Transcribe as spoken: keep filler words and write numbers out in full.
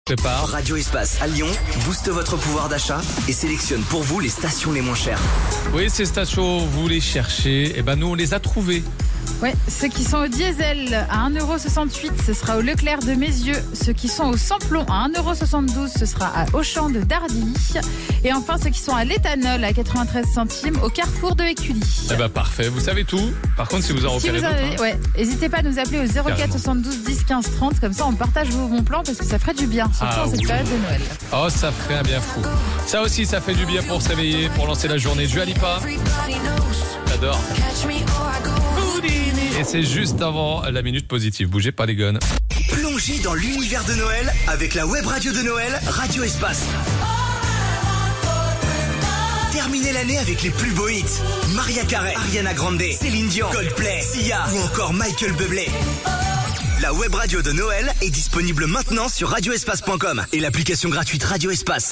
Prépare. Radio Espace à Lyon booste votre pouvoir d'achat et sélectionne pour vous les stations les moins chères. Oui, ces stations, vous les cherchez. Et ben nous, on les a trouvées. Ouais, ceux qui sont au diesel à un euro soixante-huit, ce sera au Leclerc de Mézieux. Ceux qui sont au sans-plomb à un euro soixante-douze, ce sera à Auchan de Dardilly. Et enfin, ceux qui sont à l'éthanol à quatre-vingt-treize centimes au Carrefour de Écully. Eh ben parfait, vous savez tout. Par contre, si vous en Si repérez vous d'autres, avez, hein. ouais, n'hésitez pas à nous appeler au zéro quatre soixante-douze dix quinze trente. Comme ça, on partage vos bons plans parce que ça ferait du bien, surtout Ah en cette oui. période de Noël. Oh, ça ferait un bien fou. Ça aussi, ça fait du bien pour se réveiller, pour lancer la journée. Dua Lipa. J'adore. Et c'est juste avant la minute positive. Bougez pas les guns. Plongez dans l'univers de Noël avec la web radio de Noël, Radio Espace. Terminez l'année avec les plus beaux hits. Mariah Carey, Ariana Grande, Céline Dion, Coldplay, Sia ou encore Michael Bublé. La web radio de Noël est disponible maintenant sur radio espace point com et l'application gratuite Radio Espace.